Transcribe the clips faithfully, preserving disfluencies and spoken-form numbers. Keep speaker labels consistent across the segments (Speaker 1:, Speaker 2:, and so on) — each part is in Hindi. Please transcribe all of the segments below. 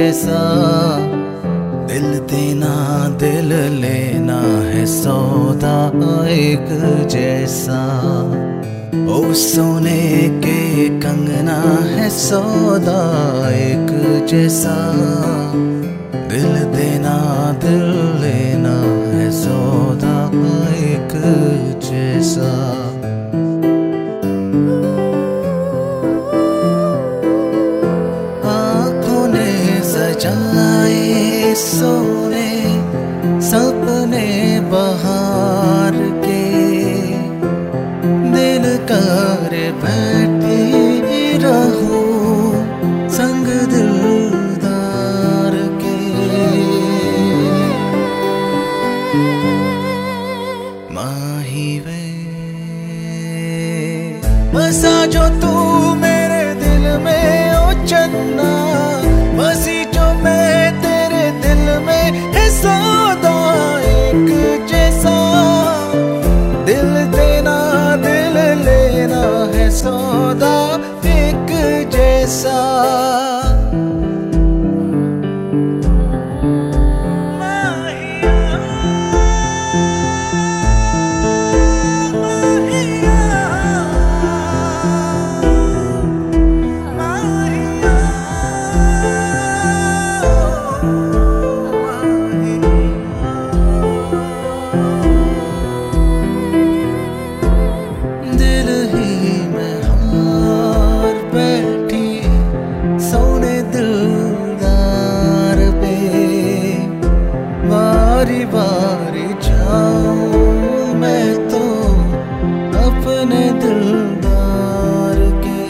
Speaker 1: जैसा, दिल देना दिल लेना है सौदा एक जैसा। ओ सोने के कंगना है सौदा एक जैसा, दिल देना दिल लेना है सौदा एक जैसा। आँखों ने सजाए सोने सपने बहार के, दिल कर बैठी रहूं संग दिलदार के। माही वे बसा जो तू मेरे दिल में ओ चन्ना, बसी जो मैं तेरे दिल में है सौदा एक जैसा, दिल देना दिल लेना है सौदा एक जैसा। बारी बारी जाऊं मैं तो अपने दिलदार के।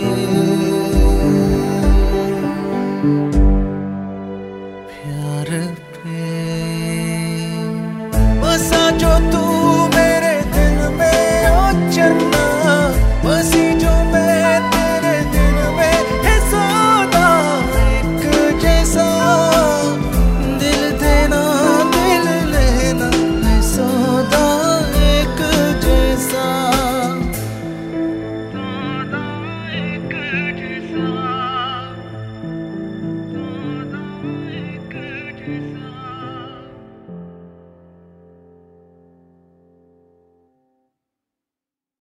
Speaker 1: प्यार पे बसा जो तू